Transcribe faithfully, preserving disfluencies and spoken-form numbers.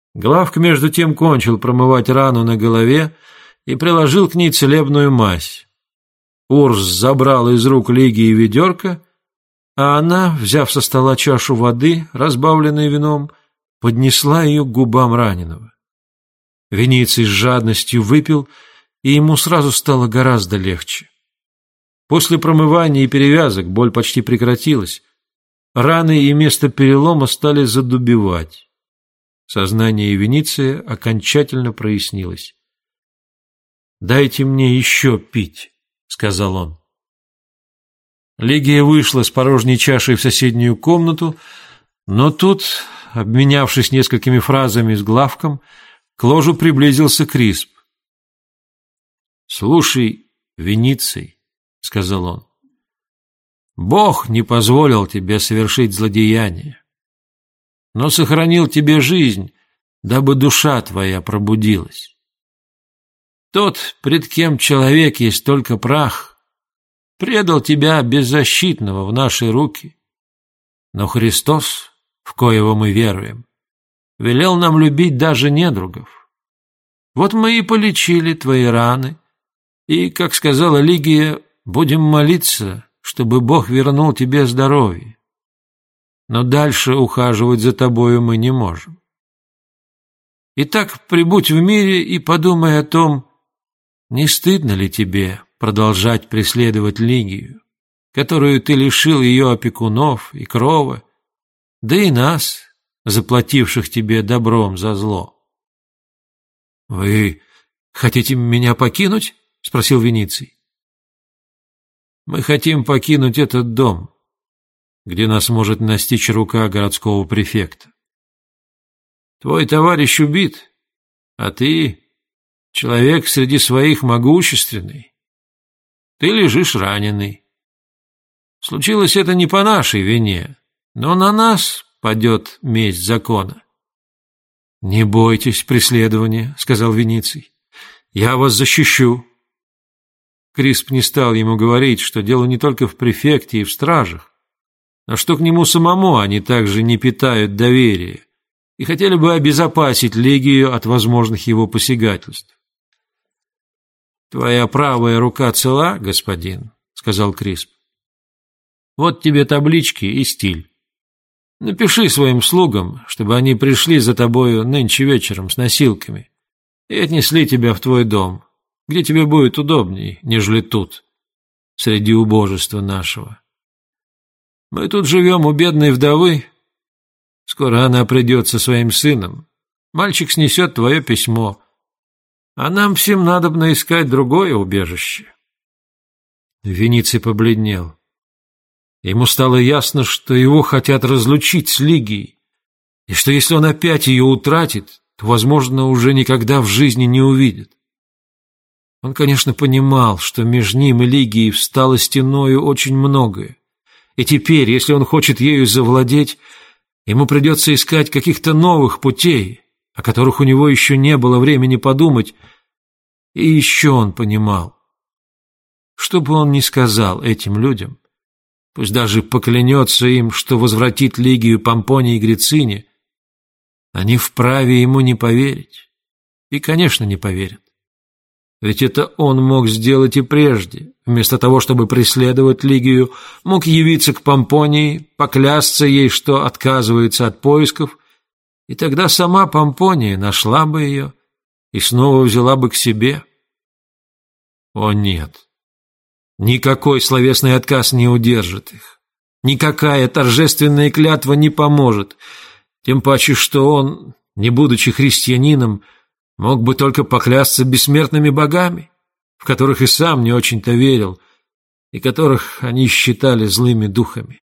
Главк между тем кончил промывать рану на голове и приложил к ней целебную мазь. Урс забрал из рук Лигии ведерко, а она, взяв со стола чашу воды, разбавленной вином, поднесла ее к губам раненого. Вениций с жадностью выпил, и ему сразу стало гораздо легче. После промывания и перевязок боль почти прекратилась. Раны и место перелома стали задубевать. Сознание Вениция окончательно прояснилось. «Дайте мне еще пить», — сказал он. Лигия вышла с порожней чашей в соседнюю комнату, но тут, обменявшись несколькими фразами с Главком, к ложу приблизился Крисп. «Слушай, Вениций», — сказал он, — «Бог не позволил тебе совершить злодеяние, но сохранил тебе жизнь, дабы душа твоя пробудилась. Тот, пред кем человек есть только прах, предал тебя беззащитного в наши руки, но Христос, в коего мы веруем, велел нам любить даже недругов. Вот мы и полечили твои раны, и, как сказала Лигия, будем молиться, чтобы Бог вернул тебе здоровье. Но дальше ухаживать за тобою мы не можем. Итак, прибудь в мире и подумай о том, не стыдно ли тебе продолжать преследовать Лигию, которую ты лишил ее опекунов и крова, да и нас, заплативших тебе добром за зло. — Вы хотите меня покинуть? — спросил Вениций. — Мы хотим покинуть этот дом, где нас может настичь рука городского префекта. Твой товарищ убит, а ты, человек среди своих могущественный, ты лежишь раненый. Случилось это не по нашей вине, но на нас падет месть закона. — Не бойтесь преследования, — сказал Вениций, — я вас защищу. Крисп не стал ему говорить, что дело не только в префекте и в стражах, но что к нему самому они также не питают доверия и хотели бы обезопасить Лигию от возможных его посягательств. — Твоя правая рука цела, господин, — сказал Крисп. — Вот тебе таблички и стиль. Напиши своим слугам, чтобы они пришли за тобою нынче вечером с носилками и отнесли тебя в твой дом, где тебе будет удобней, нежели тут, среди убожества нашего. Мы тут живем у бедной вдовы. Скоро она придет со своим сыном. Мальчик снесет твое письмо, а нам всем надобно искать другое убежище. Вениций побледнел. Ему стало ясно, что его хотят разлучить с Лигией, и что если он опять ее утратит, то, возможно, уже никогда в жизни не увидит. Он, конечно, понимал, что между ним и Лигией встало стеною очень многое, и теперь, если он хочет ею завладеть, ему придется искать каких-то новых путей, о которых у него еще не было времени подумать, и еще он понимал, что бы он ни сказал этим людям, пусть даже поклянется им, что возвратит Лигию Помпонии и Грицине, они вправе ему не поверить. И, конечно, не поверят. Ведь это он мог сделать и прежде. Вместо того, чтобы преследовать Лигию, мог явиться к Помпонии, поклясться ей, что отказывается от поисков, и тогда сама Помпония нашла бы ее и снова взяла бы к себе. О нет! Никакой словесный отказ не удержит их. Никакая торжественная клятва не поможет. Тем паче, что он, не будучи христианином, мог бы только поклясться бессмертными богами, в которых и сам не очень-то верил, и которых они считали злыми духами.